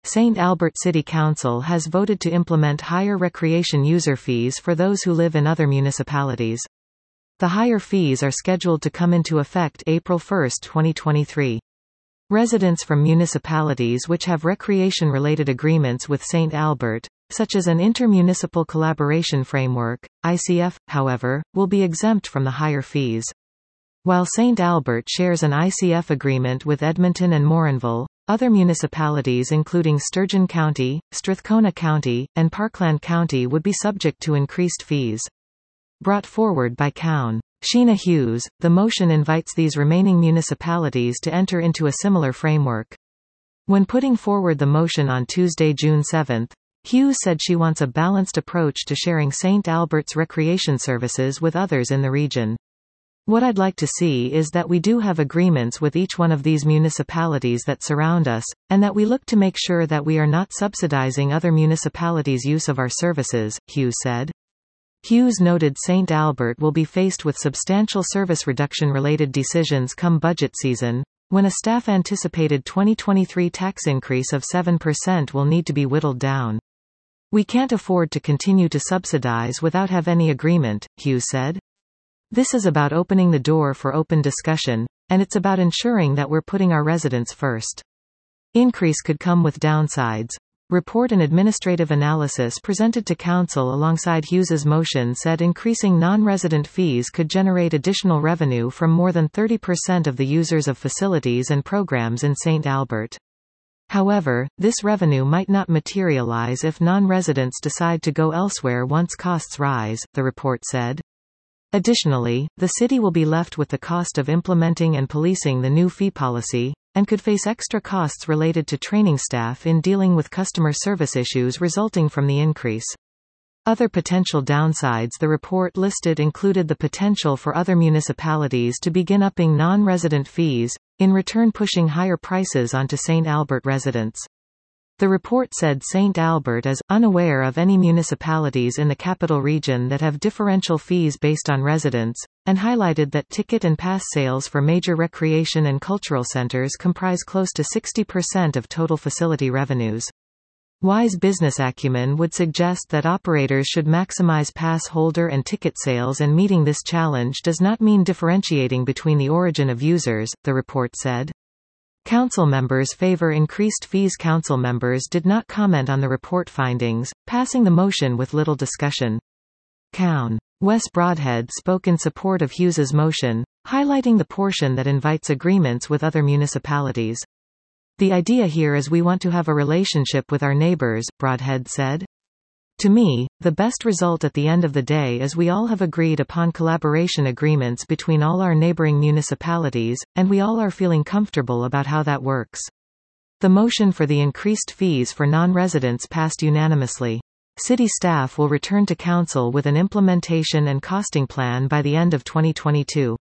St. Albert City Council has voted to implement higher recreation user fees for those who live in other municipalities. The higher fees are scheduled to come into effect April 1, 2023. Residents from municipalities which have recreation-related agreements with St. Albert, such as an Intermunicipal Collaboration Framework, ICF, however, will be exempt from the higher fees. While St. Albert shares an ICF agreement with Edmonton and Morinville, other municipalities including Sturgeon County, Strathcona County, and Parkland County would be subject to increased fees. Brought forward by Cown. Sheena Hughes, the motion invites these remaining municipalities to enter into a similar framework. When putting forward the motion on Tuesday, June 7, Hughes said she wants a balanced approach to sharing St. Albert's recreation services with others in the region. What I'd like to see is that we do have agreements with each one of these municipalities that surround us, and that we look to make sure that we are not subsidizing other municipalities' use of our services, Hughes said. Hughes noted St. Albert will be faced with substantial service reduction-related decisions come budget season, when a staff-anticipated 2023 tax increase of 7% will need to be whittled down. We can't afford to continue to subsidize without have any agreement, Hughes said. This is about opening the door for open discussion, and it's about ensuring that we're putting our residents first. Increase could come with downsides. Report and administrative analysis presented to Council alongside Hughes's motion said increasing non-resident fees could generate additional revenue from more than 30% of the users of facilities and programs in St. Albert. However, this revenue might not materialize if non-residents decide to go elsewhere once costs rise, the report said. Additionally, the city will be left with the cost of implementing and policing the new fee policy, and could face extra costs related to training staff in dealing with customer service issues resulting from the increase. Other potential downsides the report listed included the potential for other municipalities to begin upping non-resident fees, in return pushing higher prices onto St. Albert residents. The report said St. Albert is unaware of any municipalities in the capital region that have differential fees based on residents, and highlighted that ticket and pass sales for major recreation and cultural centers comprise close to 60% of total facility revenues. Wise business acumen would suggest that operators should maximize pass holder and ticket sales, and meeting this challenge does not mean differentiating between the origin of users, the report said. Council members favor increased fees. Council members did not comment on the report findings, passing the motion with little discussion. Cown. Wes Broadhead spoke in support of Hughes's motion, highlighting the portion that invites agreements with other municipalities. The idea here is we want to have a relationship with our neighbors, Broadhead said. To me, the best result at the end of the day is we all have agreed upon collaboration agreements between all our neighboring municipalities, and we all are feeling comfortable about how that works. The motion for the increased fees for non-residents passed unanimously. City staff will return to Council with an implementation and costing plan by the end of 2022.